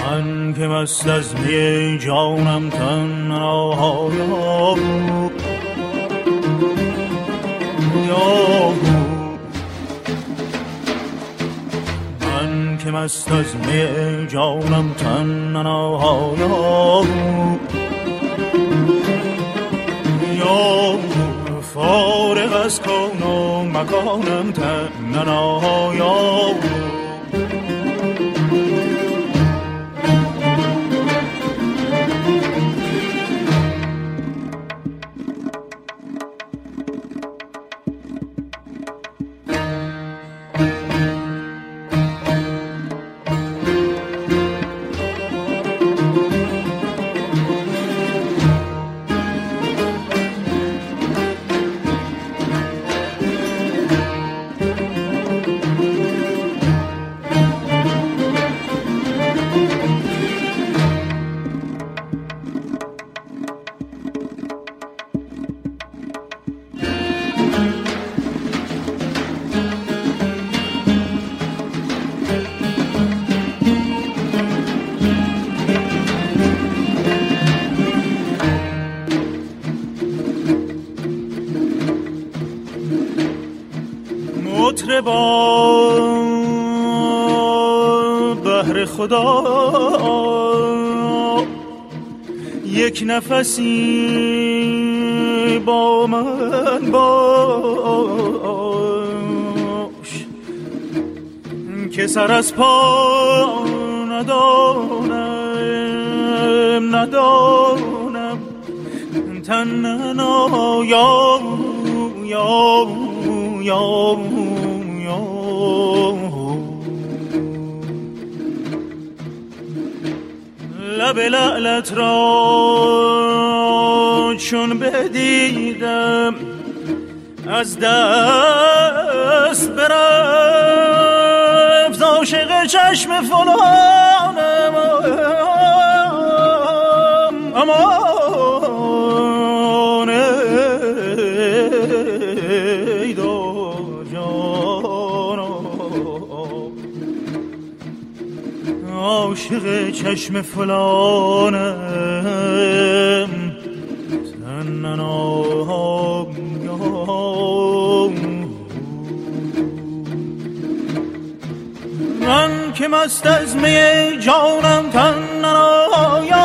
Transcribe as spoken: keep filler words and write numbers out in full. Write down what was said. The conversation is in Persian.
من که مست از می جانم تنها من که مست از می جانم تنها یا فارغ از کون و مکانم تنها با بهر خدا یک نفسی با من باش که سر از پا ندانم ندانم تنها یا یا یا لب لعلت را چون بدیدم از دست برفت عاشق چشم فلانم امان ای دو جانم عاشق چشم فلانم تنها من که مست از می جانم تنها